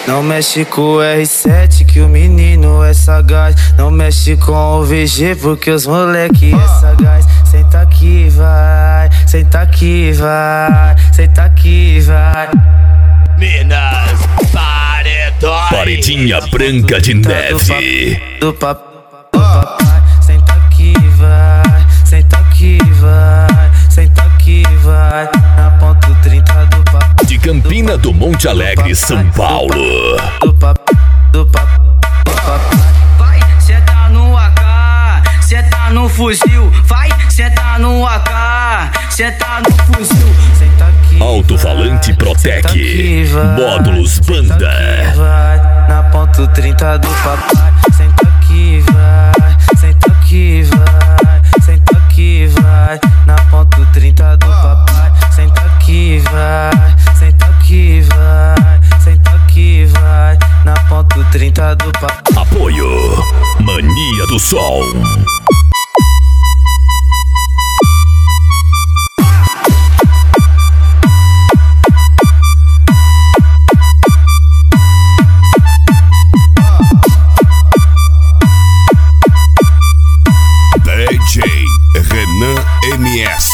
Não mexe com o R7 que o menino é sagaz. Não mexe com o VG porque os moleque é sagaz. Senta aqui, vai, senta aqui, vai, senta aqui, vai. Minas Paredões. Paredinha Branca de Neve. Do papai, senta aqui, vai, senta aqui, vai, senta aqui, vai. Na ponto 30 do papai. De Campina do Monte Alegre, São Paulo. Do papai. Vai, cê tá no AK, cê tá no fuzil. Vai, cê tá no AK, cê tá no fuzil. Senta aqui, Alto-falante Protec. Módulos Banda. vai, na ponto 30 do papai. Senta aqui, vai, senta aqui, vai, senta aqui, vai. Na ponto 30 do papai. Senta aqui, vai, senta aqui, vai, senta aqui, vai. Na ponto 30 do papai. Apoio Mania do Som. DJ Renan MS.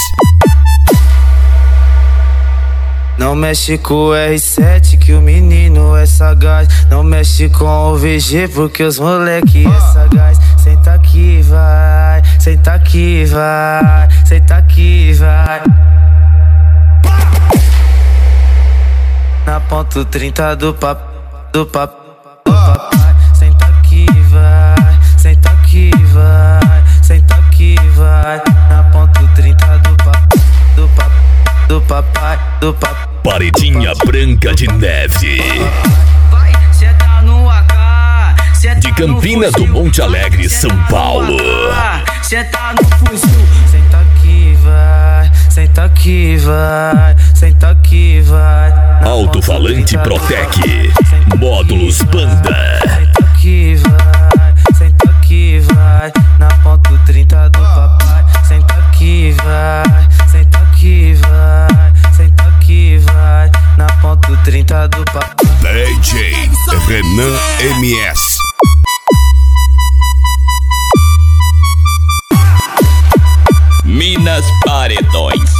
Não mexe com o R7 que o menino é sagaz. Não mexe com o VG porque os moleque é sagaz. Senta aqui, vai, senta aqui, vai, senta aqui, vai. Na ponto 30 do papai. Senta aqui, vai, senta aqui, vai, senta aqui, vai. Na ponto 30 do papai. Paredinha Branca de Neve. Vai, cê tá no AK, cê tá De Campina do Monte Alegre, São Paulo. Cê tá no fuzil. Senta aqui, vai, senta aqui, vai, senta aqui, vai. Alto-falante Protec. Módulos Banda. Senta aqui, vai, na ponto 30 do papai. Senta aqui, vai, senta aqui, vai, senta aqui, vai. Na ponto 30 do papai. DJ Renan MS. Minas Paredões.